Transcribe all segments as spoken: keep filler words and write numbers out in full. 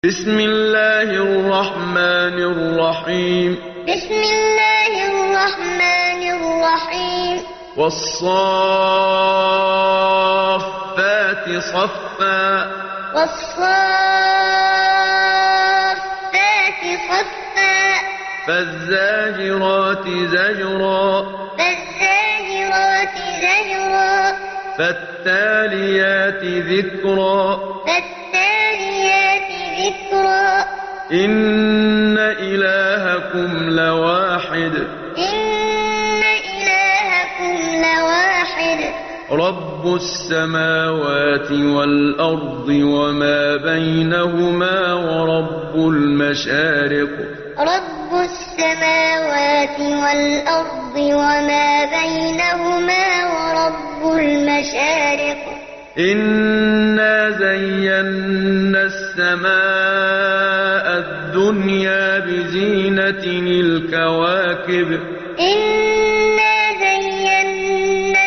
بسم الله الرحمن الرحيم بسم الله الرحمن الرحيم والصافات صفا والصافات صفا فالزاجرات زجرا فالزاجرات زجرا فالتاليات ذكرا فالتاليات ذكرا إن إلهكم لواحد إن إلهكم لواحد رب السماوات والأرض وما بينهما ورب المشارق رب السماوات والأرض وما بينهما ورب المشارق إنا زينا السماء الدنيا بزينة الكواكب إنا زينا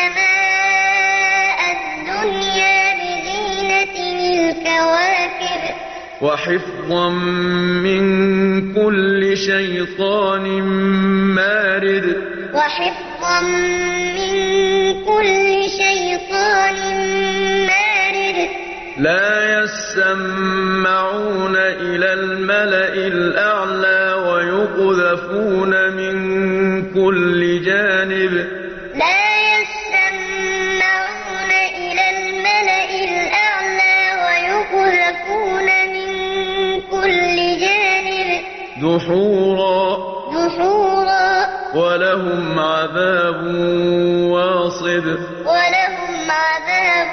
السماء الدنيا بزينة الكواكب وحفظا من كل شيطان مارد وحفظا من كل شيطان مارد لا يسمعون إلى الملأ الأعلى ويقذفون من كل جانب لا يسمعون إلى الملأ الأعلى ويقذفون من كل جانب دحورا دحورا ولهم عذاب واصب ولهم عذاب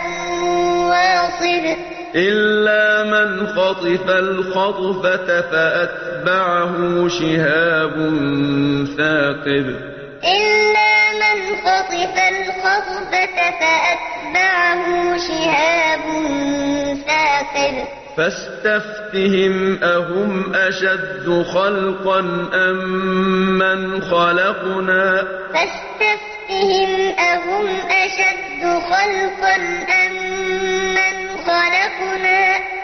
واصب إلا من خطف الخطفة فأتبعه شهاب ثاقب إلا من خطف الخطفة فأتبعه شهاب ثاقب فاستفتهم أهم أشد خلقا أم من خلقنا فاستفتهم أهم أشد خلقا أم من خلقنا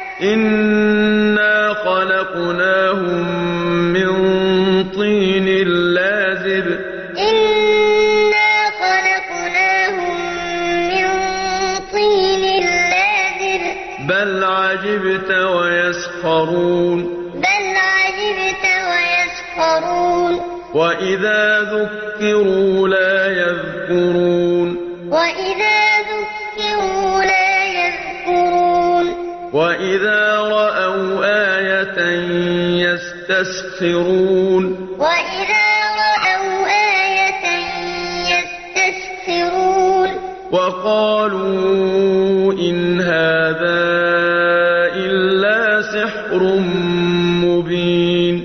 إنا خلقناهم من طين لازب إنا خلقناهم من طين لازب بل عجبت ويسخرون بل عجبت ويسخرون وإذا ذكروا لا يذكرون وإذا ذكروا لا يذكرون وإذا رأوا آية يستسخرون وإذا رأوا آية يستسخرون وقالوا إن هذا إلا سحر مبين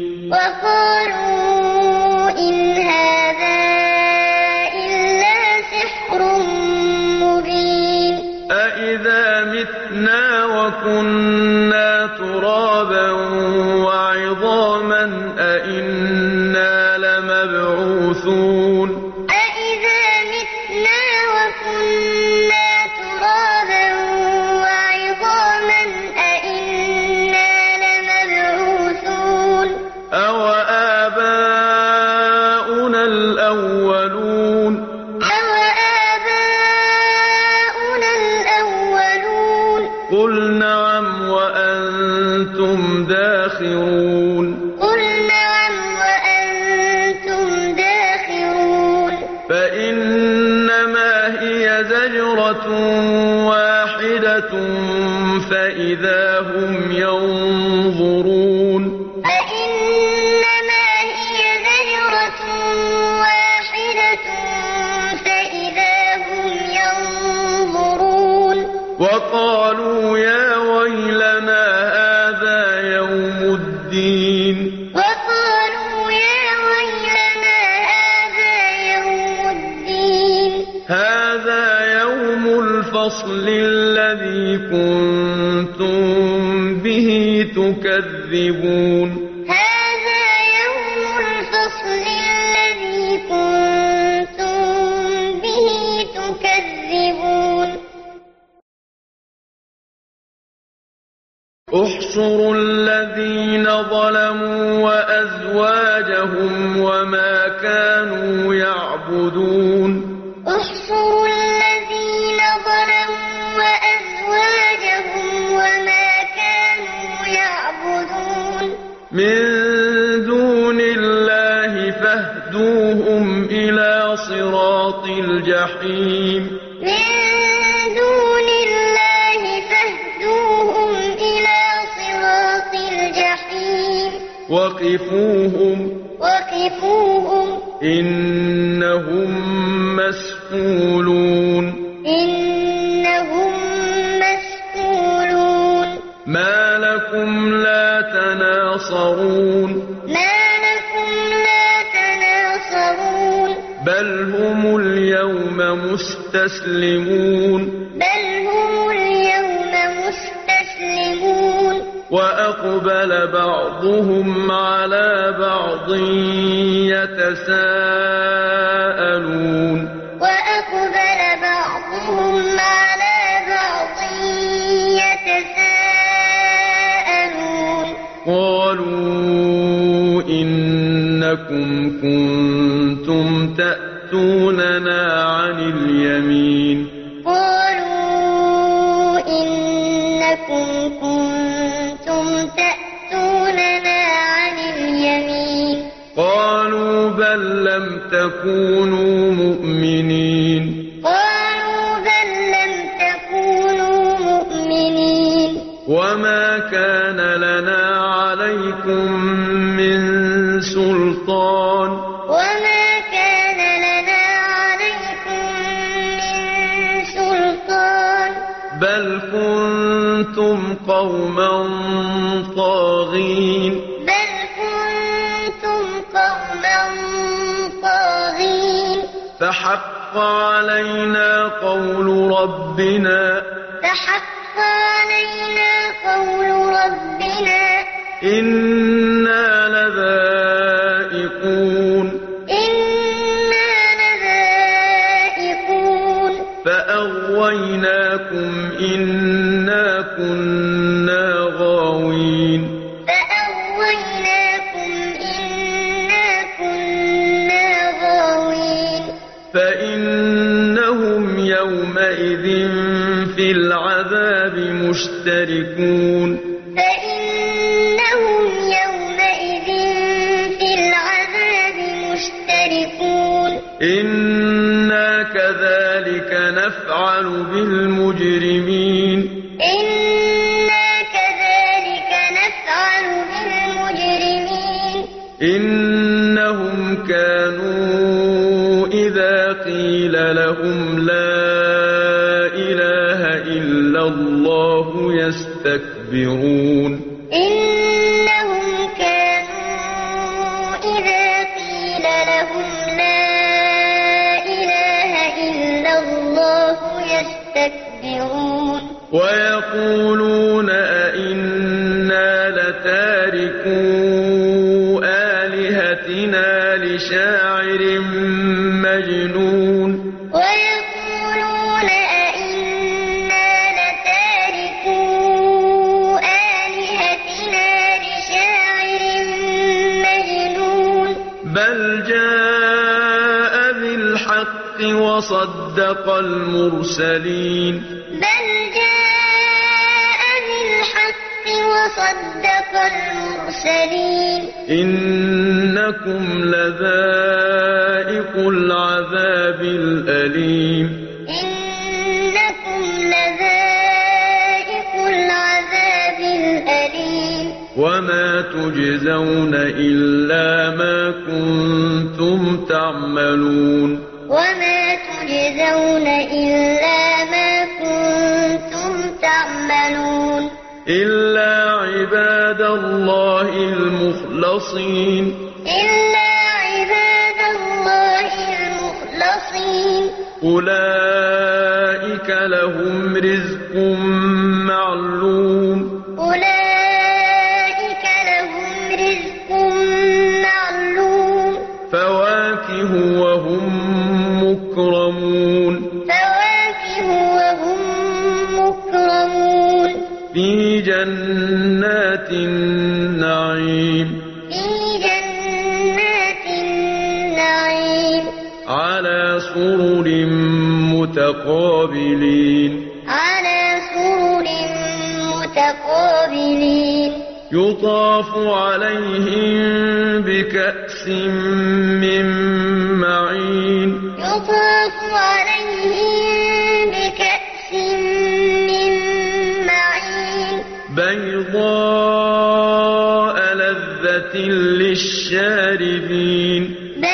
وقالوا إن هذا إلا سحر مبين أإذا متنا وكنا ترابا وعظاما أإنا لمبعوثون أإذا متنا وكنا ترابا وعظاما أإنا لمبعوثون أو آباؤنا الأولون أوآباؤنا الأولون قل نعم وأنتم داخرون قل نعم وأنتم داخرون فإنما هي زجرة واحدة فإذا هم ينظرون فإنما هي زجرة واحدة فإذا هم ينظرون وقالوا يا ويلنا هذا يوم الدين وقالوا يا ويلنا هذا يوم الدين هذا يوم الفصل الذي كنتم به تكذبون هذا يوم الفصل الذي كنتم به تكذبون احشروا الذين ظلموا وأزواجهم وما كانوا يعبدون احشروا الذين ظلموا وأزواجهم وما كانوا يعبدون من دون الله فاهدوهم إلى صراط الجحيم من دون الله فاهدوهم إلى صراط الجحيم وقفوهم وقفوهم إنهم مسئولون إنهم مسئولون ما لكم لا تناصرون ما لكم لا تناصرون بل هم اليوم مستسلمون بل هم اليوم مستسلمون وأقبل بعضهم على بعض يتساءلون وأقبل بعضهم على بعض يتساءلون قالوا إنكم كنتم تأتوننا عن اليمين قالوا إنكم كنتم تأتوننا عن اليمين قالوا بل لم تكونوا مؤمنين قالوا بل لم تكونوا مؤمنين وما كان لنا عليكم من سلطان وما كان لنا عليكم من سلطان بل كنتم قوما طاغين بل كنتم قوما طاغين فحق علينا قول ربنا فحق علينا قول ربنا إنا لذائقون إنا لذائقون فأغويناكم إنا كنا غاوين فأغويناكم إنا كنا غاوين فإنهم يومئذ في العذاب مشتركون فإنهم يومئذ في العذاب مشتركون إنا كذلك نفعل بالمجرمين إنا كذلك نفعل بالمجرمين إنهم كانوا إذا قيل لهم لا إله إلا الله يستكبرون إنهم كانوا إذا قيل لهم لا إله إلا الله يستكبرون ويقولون أئنا لتاركو آلهتنا لشاعر مجنون ويقولون أئنا لتاركو آلهتنا لشاعر مجنون بل جاء بالحق وصدق المرسلين بل جاء بالحق وصدق المرسلين إنكم لذائق العذاب الأليم إنكم لذائق العذاب الأليم وما تجزون إلا ما كنتم تعملون وما تجزون إلا ما كنتم تعملون إلا عباد الله المخلصين إلا عباد الله المخلصين أولئك لهم رزق معلوم أولئك لهم رزق معلوم فواكه وهم مكرمون فواكه وهم مكرمون في جنات النعيم في جنات النعيم على سرر متقابلين على سرر متقابلين يطاف عليهم بكأس من معين يطاف عليهم بكأس من معين بيضاء لذة للشاربين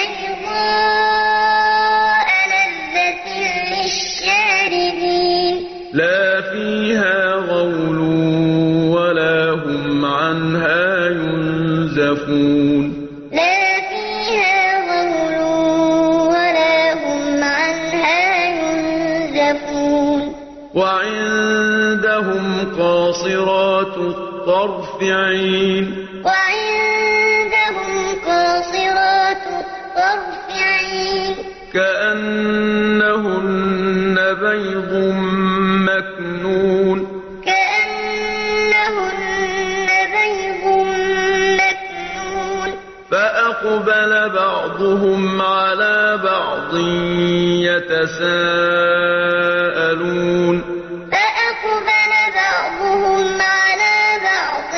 بيضاء لذة للشاربين لا فيها غول ولا هم عنها ينزفون لا فيها غول ولا هم عنها ينزفون وعندهم قاصرات الطرف عين وعندهم قاصرات الطرف عين كأنهن بيض مكنون كأنهن بيض مكنون فأقبل بعضهم على بعض يتساءلون فأقبل بعضهم على بعض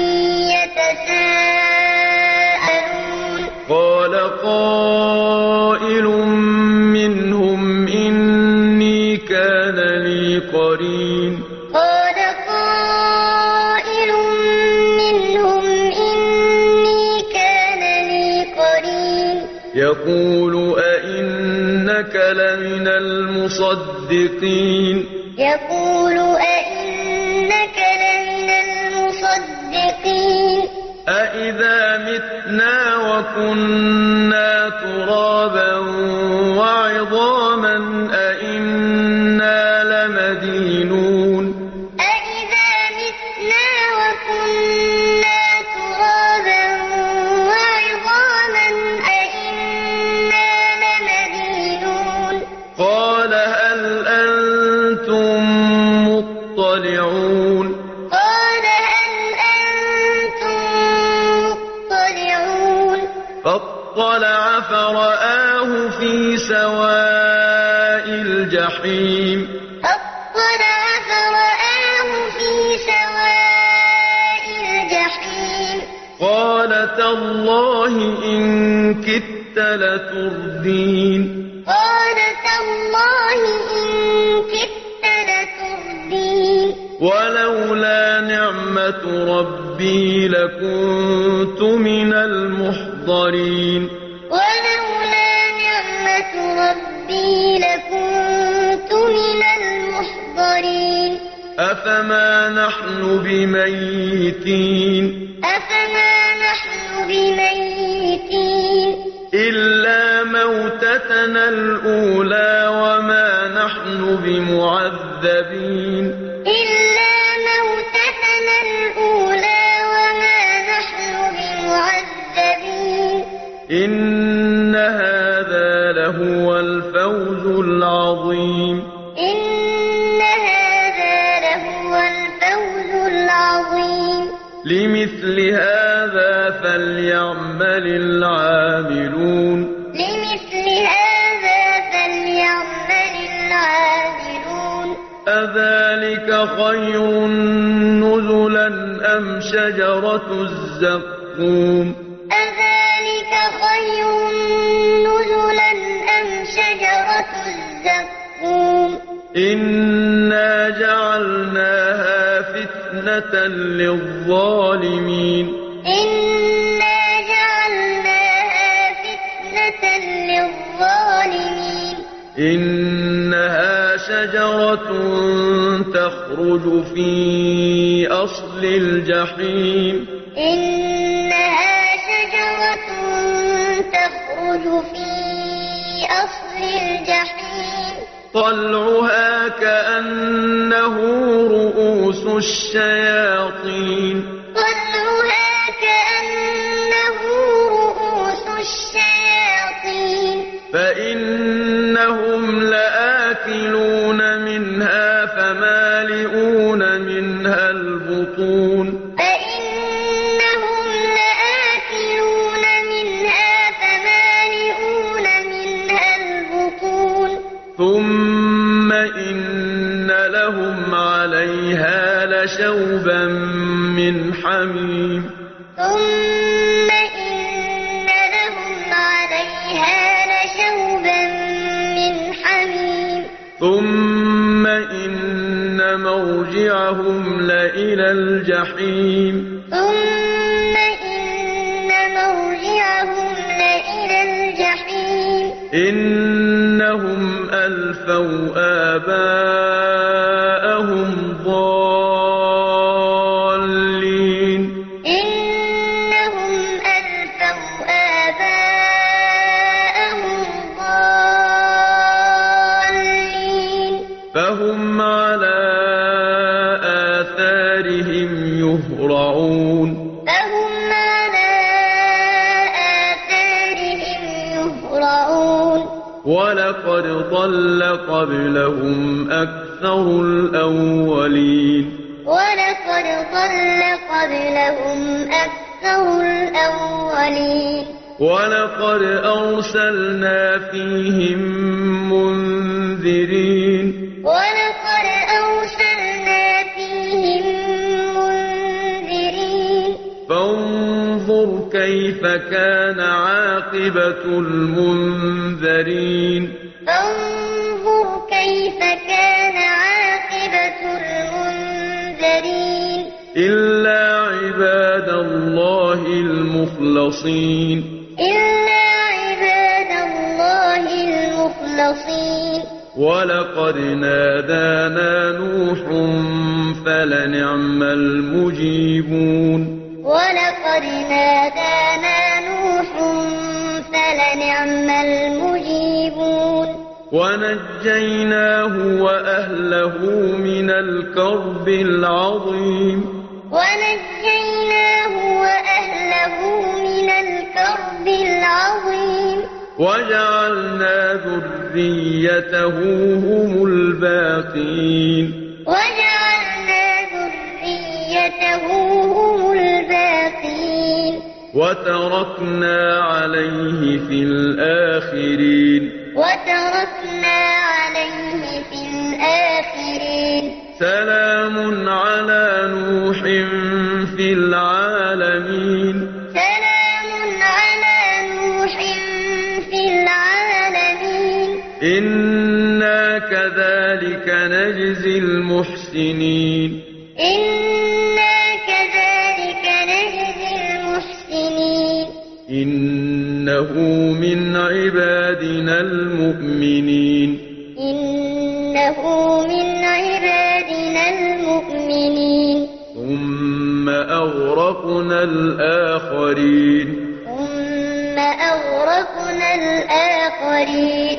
يتساءلون قال قائل منهم إني كان لي قرين قال قائل منهم إني كان لي قرين يقول أئنك لمن المصدقين يقول أئنك لمن المصدقين أئذا متنا وكنا ترابا وعظاما أئنا لمدينون أئذا متنا وكنا ترابا وعظاما أئنا لمدينون قال هل أنتم مطلعون قال هل أنتم مطلعون فاطلع فرآه في سواء الجحيم فاطلع فرآه في سواء الجحيم قال تالله إن كدت لتردين قال تالله إن كدت لتردين ولولا نعمة ربي لكنت من المحضرين ولولا نعمة ربي لكنت من المحضرين أفما نحن بميتين أفما نحن بميتين إلا موتتنا الأولى وما نحن بمعذبين إلا موتتنا الأولى وما نحن بمعذبين إن هذا لهو الفوز العظيم إن هذا لهو الفوز العظيم لمثل هذا فليعمل العاملون لمثل هذا فليعمل العاملون أذلك خير نزلا أم شجرة الزقوم أذلك خير نزلا أم شجرة الزقوم إنا جعلناها فتنة للظالمين إنا جعلناها فتنة للظالمين إنها شجرة تخرج في أصل الجحيم إنها شجرة تخرج في أصل الجحيم طلعها كأنه رؤوس الشياطين طلعها كأنه رؤوس الشياطين فإنهم لآكلون منها فمالئون منها البطون فإنهم شوبا من حميم ثم إن لهم عليها لشوبا من حميم ثم إن مرجعهم لإلى الجحيم ثم إن مرجعهم لإلى الجحيم إنهم ألفوا آباءهم ضالين إنهم ألفوا آباءهم ضالين فهم على آثارهم يهرعون فهم على آثارهم يهرعون ولقد ضل قبلهم أكثر الأولين ولقد ضل قبلهم أكثر الأولين ولقد أرسلنا فيهم منذرين ولقد أرسلنا فيهم منذرين فانظر كيف كان عاقبة المنذرين فانظر كيف كان عاقبة المنذرين إلا عباد الله المخلصين إلا عباد الله المخلصين ولقد نادانا نوح فلنعم المجيبون ولقد نادانا نوح فلنعم المجيبون ونجيناه وأهله من الكرب العظيم ونجيناه وأهله من الكرب العظيم وجعلنا ذريته هم الباقين وجعلنا ذريته هم الباقين وتركنا عليه في الآخرين وتركنا عليه في الآخرين سلام على نوح في العالمين سلام على نوح في العالمين إنا كذلك نجزي المحسنين إنا كذلك نجزي المحسنين إنه من عبادنا المؤمنين إنه من عبادنا المؤمنين ثم أغرقنا الآخرين ثم أغرقنا الآخرين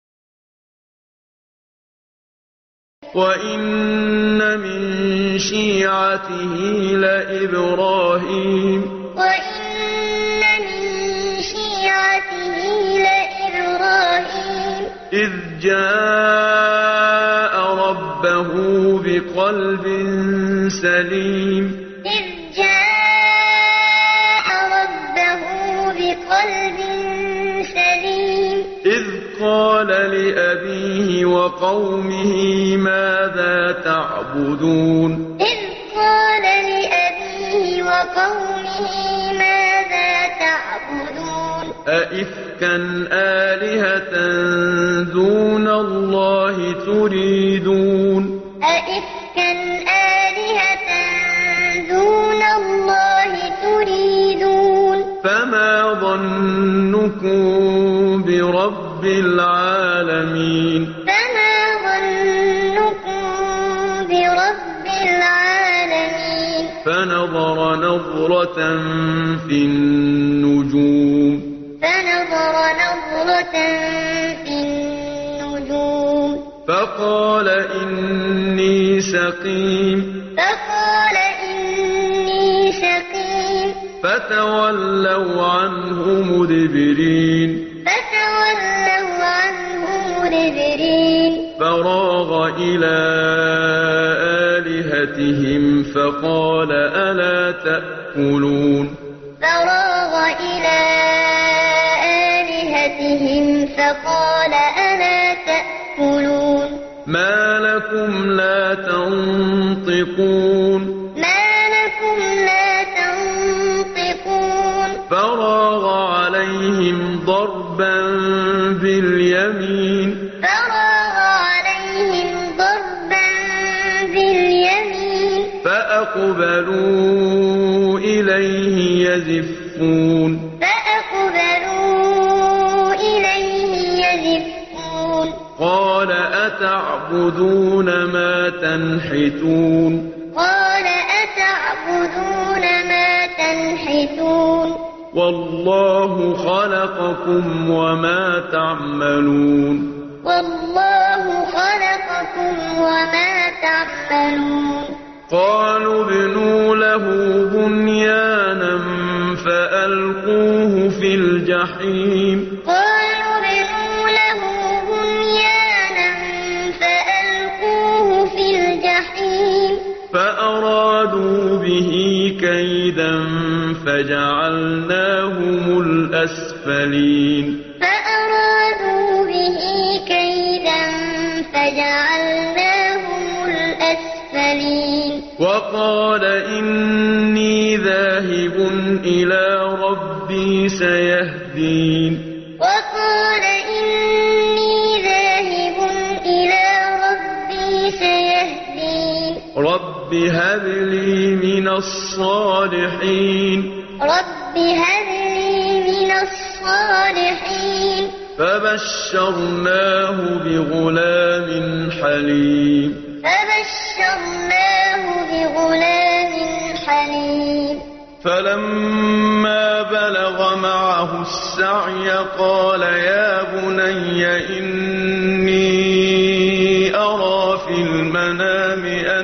وإن من شيعته لإبراهيم وإن من شيعته لإبراهيم إذ جاء ربه بقلب سليم إذ جاء ربه بقلب سليم إذ قال لأبيه وقومه ماذا تعبدون إذ قال لأبيه وقومه ماذا تعبدون أئفكا آلهة دون الله تريدون أئفكا آلهة دون الله تريدون فما ظنكم برب العالمين فما ظنكم برب العالمين فنظر نظرة في النجوم فنظر نظرة في النجوم فقال إني سقيم فقال إني سقيم فتولوا عنه مدبرين فتولوا عنه مدبرين فراغ إلى آلهتهم فقال ألا تأكلون فراغ إلى آلهتهم فقال ألا تأكلون ما لكم لا تنطقون فراغ عليهم ضربا باليمين فراغ عليهم ضربا باليمين فأقبلوا إليه يزفون فأقبلوا إليه يزفون قال أتعبدون ما تنحتون قال أتعبدون ما تنحتون والله خلقكم وما تعملون والله خلقكم وما تعملون قالوا ابنوا له بنيانا فألقوه في الجحيم قالوا ابنوا له بنيانا فألقوه في الجحيم فأرادوا به كيدا فجعلناهم الأسفلين فأرادوا به كيدا فجعلناهم الأسفلين وقال إني ذاهب إلى ربي سيهدين وقال إني ذاهب إلى ربي سيهدين رب هب لي من الصالحين رب هب لي من الصالحين فبشرناه بغلام حليم فبشرناه بغلام حليم فلما بلغ معه السعي قال يا بني إني أرى في المنام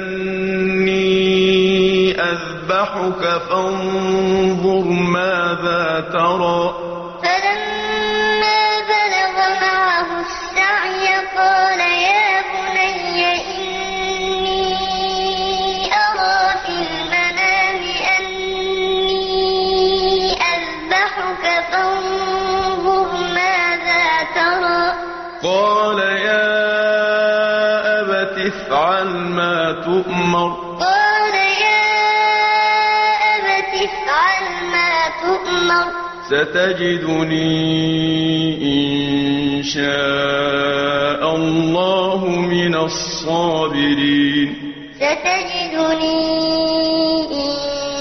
أني أذبحك فانظر ماذا ترى فلما بلغ معه السعي قال يا بني إني أرى في المنام أني أذبحك فانظر ماذا ترى قال يا أبت افعل ما تؤمر قال يا أبت افعل ما تؤمر ستجدني إن شاء الله من الصابرين ستجدني إن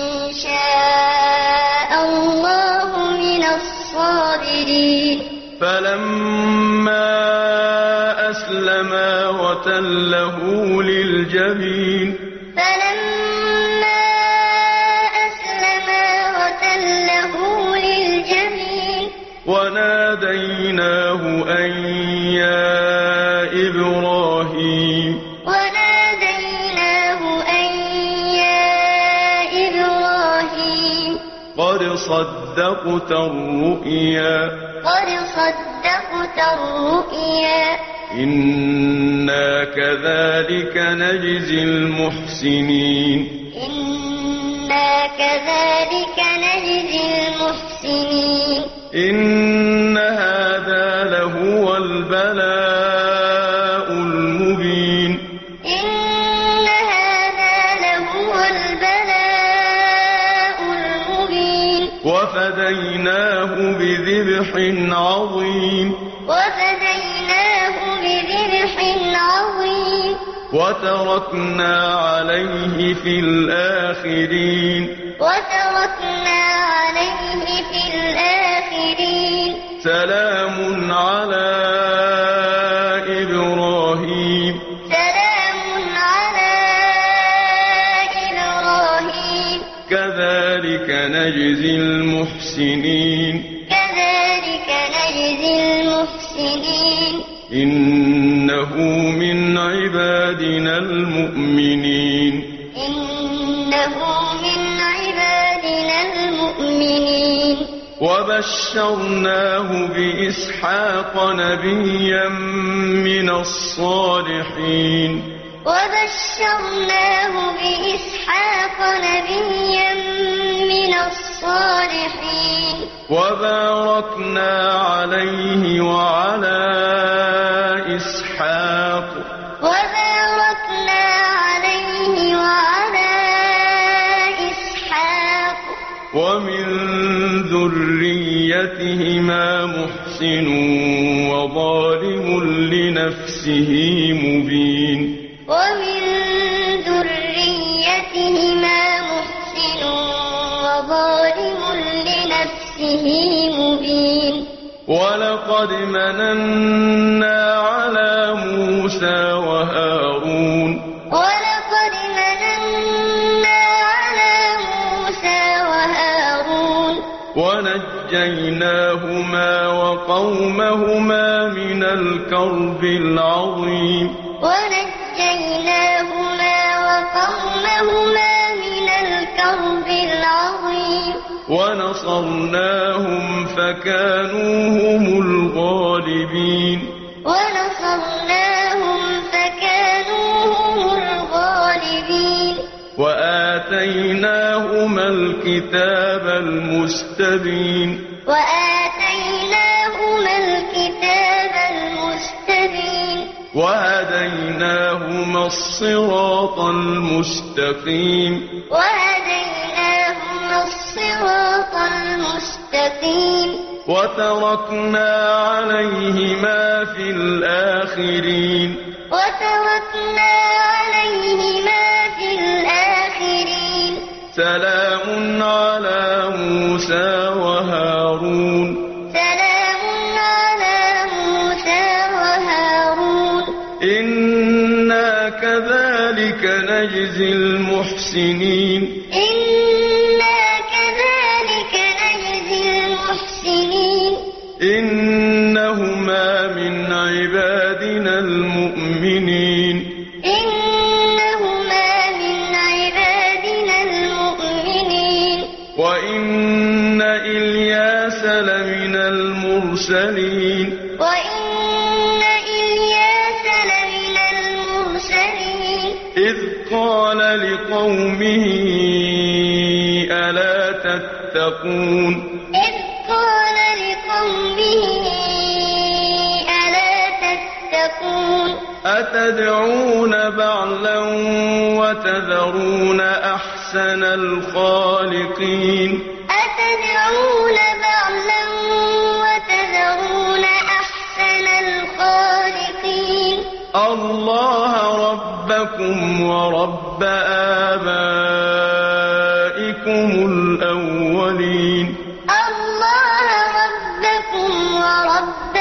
شاء الله من الصابرين فلما أسلما وتله للجبين فلما أسلما وتله للجبين وناديناه أن يا إبراهيم وناديناه أن يا إبراهيم قد صدقت الرؤيا قد صدقت الرؤيا إنا كذلك نجزي المحسنين إنا كذلك نجزي المحسنين إن هذا لهو البلاء المبين إن هذا لهو البلاء المبين وفديناه بذبح عظيم وفديناه بذبح عظيم وتركنا عليه في الآخرين وتركنا عليه في الآخرين سلام على إبراهيم سلام على إبراهيم كذلك نجزي المحسنين كذلك نجزي المحسنين إنه من عبادنا المؤمنين إنه من عبادنا المؤمنين وبشرناه بإسحاق نبيا من الصالحين وبشرناه بإسحاق نبيا من الصالحين وباركنا عليه وعلى إسحاق وباركنا عليه وعلى إسحاق ومن ذريتهما محسن وظالم لنفسه مبين ومن ذريتهما محسن وظالم لنفسه مبين ولقد مننا على موسى وهارون ولقد مننا على موسى وهارون ونجيناهما وقومهما من الكرب العظيم ونجيناهما وقومهما من الكرب العظيم ونصرناهم فكانوا هم الغالبين ونصرناهم فكانوا هم الغالبين وآتيناهما الكتاب المستبين وآتيناهما الكتاب المستبين وهديناهما الصراط المستقيم وهديناهما الصراط المستقيم وتركنا عليهما في الآخرين وتركنا عليهما في الآخرين سلام على موسى وهارون سلام على موسى وهارون إنا كذلك نجزي المحسنين إنا كذلك نجزي المحسنين إنهما من عبادنا المؤمنين إنهما من عبادنا المؤمنين وإن إلياس لمن المرسلين وإن إلياس لمن المرسلين إذ قال لقومه ألا تتقون إذ قال لقومه ألا تتقون أتدعون بعلا وتذرون أحسن الخالقين أتدعون بعلا وتذرون أحسن الخالقين الله ربكم ورب آبائكم الأولين الله ربكم ورب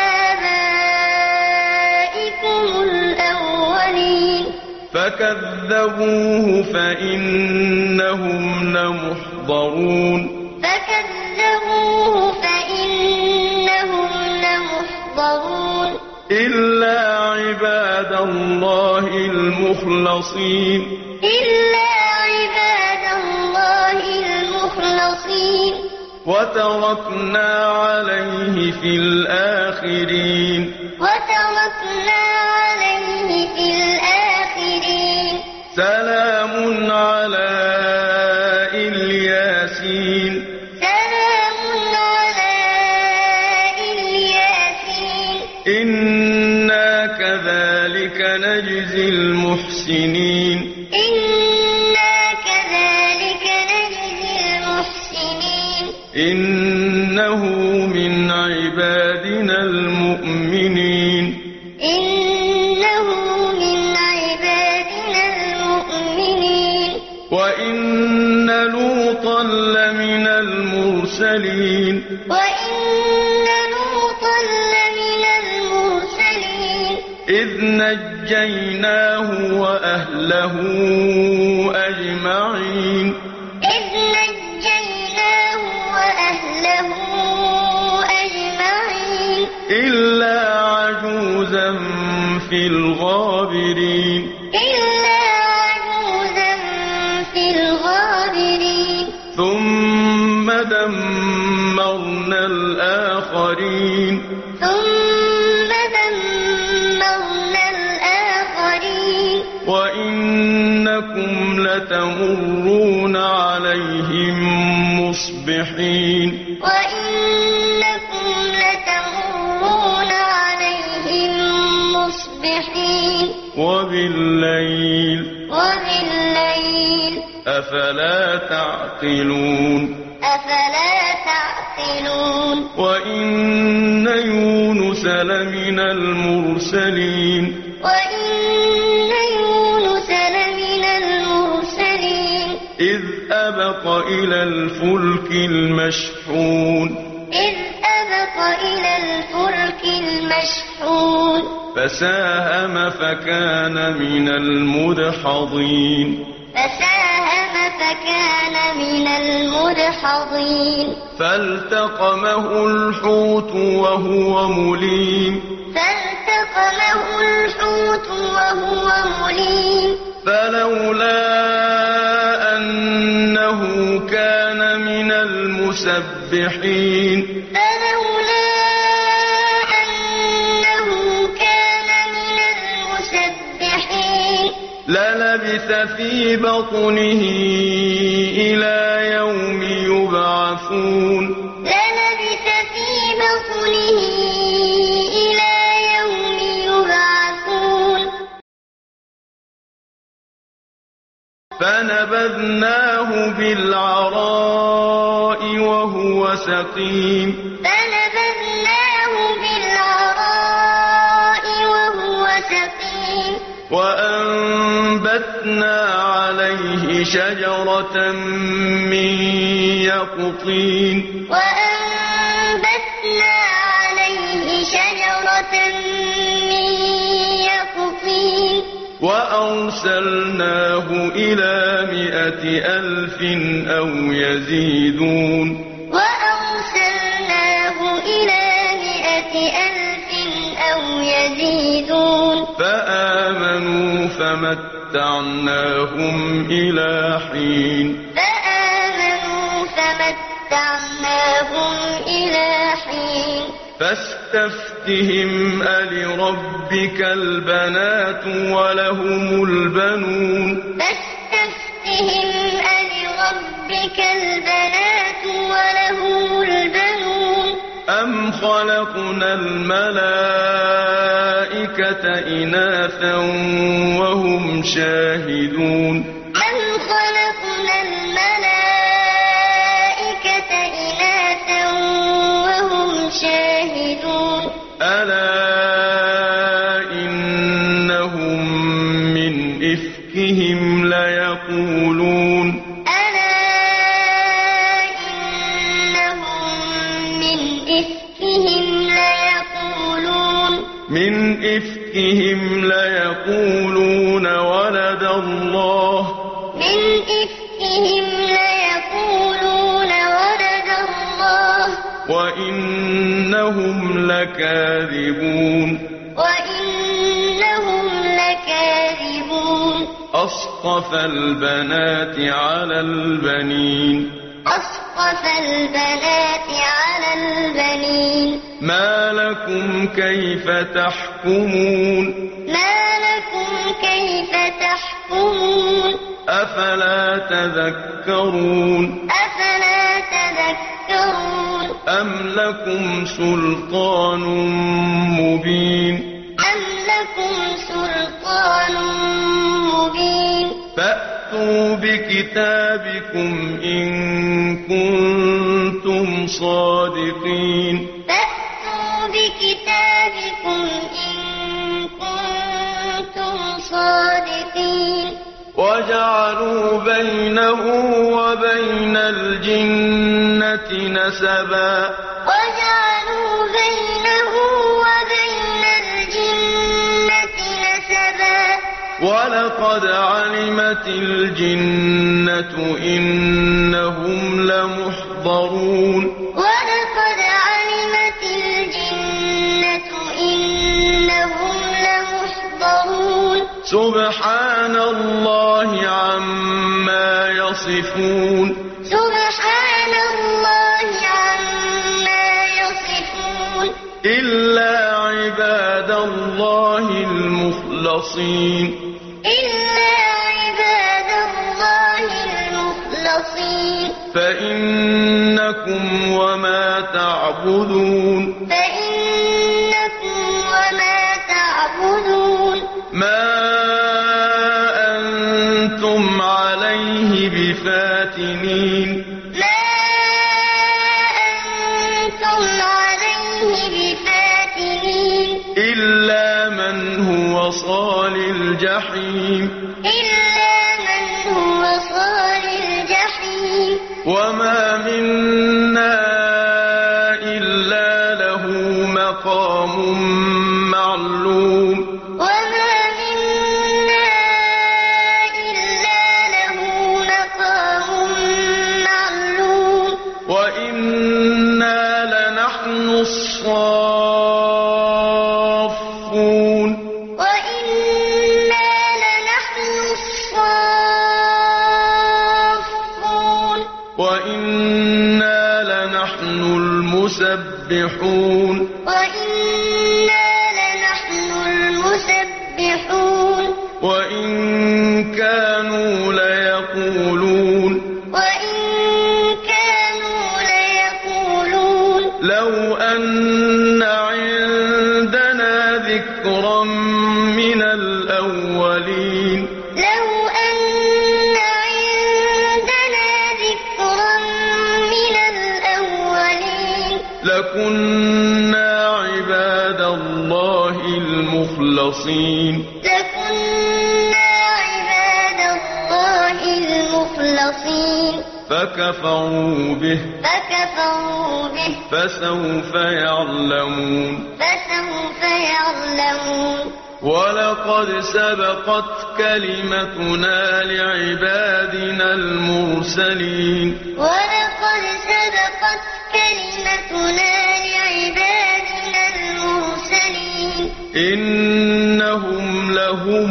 آبائكم الأولين فكذبوه فإنهم لمحضرون فكذبوه فإنهم لمحضرون إلا عباد الله المخلصين إلا عباد الله المخلصين وتركنا عليه في الآخرين وتركنا عليه في الآخرين سلام على الياسين سلام على الياسين إنا كذلك نجزي المحسنين إنا كذلك نجزي المحسنين إنه من عبادنا المؤمنين إنه من عبادنا المؤمنين وإن لوطا لمن المرسلين وإن لوطا لمن المرسلين إذ نجيناه وأهله أجمعين إذ نجيناه وأهله أجمعين إلا عجوزا في الغابرين إلا عجوزا في الغابرين ثم دمرنا الآخرين ثم دمرنا الآخرين وإنكم لتمرون عليهم مصبحين وإنكم لتمرون عليهم مصبحين وبالليل وبالليل أفلا تعقلون يعقلون وإن يونس لمن المرسلين وإن يونس لمن المرسلين إذ أبق إلى الفلك المشحون إذ أبق إلى الفلك المشحون فساهم فكان من المدحضين فساهم فكان من المدحضين فالتقمه الحوت وهو مليم فالتقمه الحوت وهو مليم فلولا أنه كان من المسبحين فلولا أنه كان من المسبحين للبث في بطنه إلى يوم يبعثون للبث في بطنه إلى يوم يبعثون فنبذناه بالعراء وهو سقيم فنبذناه بالعراء وهو سقيم وأنبتنا عليه شجرة من يقطين وأنبتنا عليه شجرة من يقطين وأرسلناه إلى مائة ألف أو يزيدون وأرسلناه إلى مائة ألف أو يزيدون فآمنوا فمتعناهم إلى حين فآمنوا فمتعناهم إلى حين فاستفتهم ألربك البنات ولهم البنون فاستفتهم ألربك البنات ولهم البنون أم خلقنا الملائكة إناثا وهم شاهدون أم خلقنا الملائكة إناثا وهم شاهدون ألا إنهم من إفكهم ليقولون ألا إنهم من إفكهم ليقولون من إفكهم ليقولون ولد الله من إفكهم ليقولون ولد الله وإنهم لكاذبون وإنهم لكاذبون أصطفى البنات على البنين أصطفى البنات على البنين ما لكم كيف تحكمون ما لكم كيف تحكمون أفلا تذكرون أفلا تذكرون أم لكم سلطان مبين أم لكم سلطان مبين فأتوا بكتابكم إن كنتم صادقين فأتوا بكتابكم إن كنتم صادقين وجعلوا بينه وبين الجنة نسبا وجعلوا بينه وبين الجنة نسبا ولقد علمت الجنة إنهم لمحضرون ولقد علمت الجنة إنهم لمحضرون سبحان الله عما يصفون سبحان الله عما يصفون إلا عباد الله المخلصين إلا عباد الله المخلصين فإنكم وما تعبدون فإنكم وما تعبدون ما أنتم عليه بفاتنين ما صال الجحيم إلا من هو صال الجحيم وما منا إلا له مقام معلوم وما منا إلا له مقام معلوم وإنا لنحن الصافون وإنا لنحن الصافون وإنا لنحن المسبحون وإنا لنحن المسبحون وإن كانوا ليقولون وإن كانوا ليقولون لو أن عندنا ذكرا من الأولين لو أن عندنا ذكرا من الأولين لكنا عباد الله المخلصين لكنا عباد الله المخلصين فكفروا به فكفروا به فسوف يعلمون فسوف يعلمون ولقد سبقت كلمتنا لعبادنا المرسلين ولقد سبقت كلمتنا لعبادنا المرسلين إنهم لهم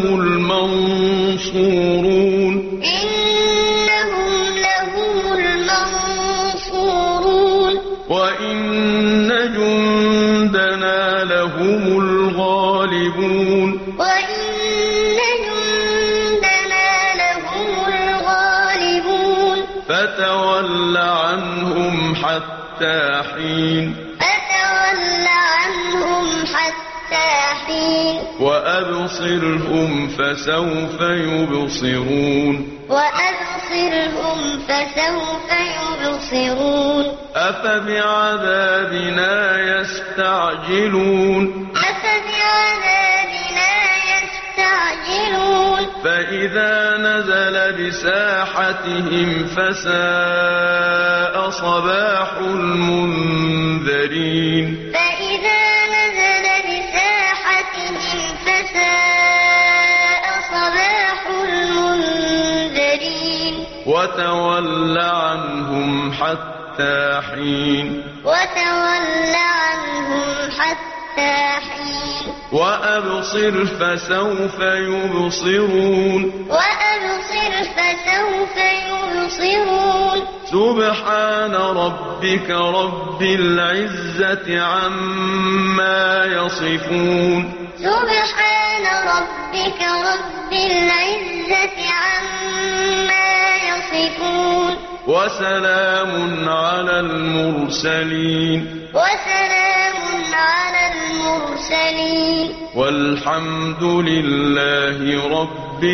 المنصورون إنهم لهم المنصورون وإن جندنا لهم الغالبون وإن جندنا لهم الغالبون فتول عنهم حتى حين فتول عنهم حتى حين وأبصرهم فسوف يبصرون وأبصرهم فسوف يبصرون أفبعذابنا يستعجلون أفبعذابنا يستعجلون فإذا نزل بساحتهم فساء صباح المنذرين فإذا نزل بساحتهم فساء صباح المنذرين وتول عنهم حتى حين وتول عنهم حتى حين وأبصر فسوف يبصرون وأبصر فسوف يبصرون سبحان ربك رب العزة عما يصفون سبحان ربك رب العزة عما يصفون وسلام على المرسلين وسلام على المرسلين والحمد لله رب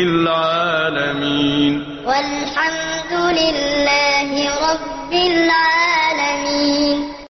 العالمين والحمد لله رب العالمين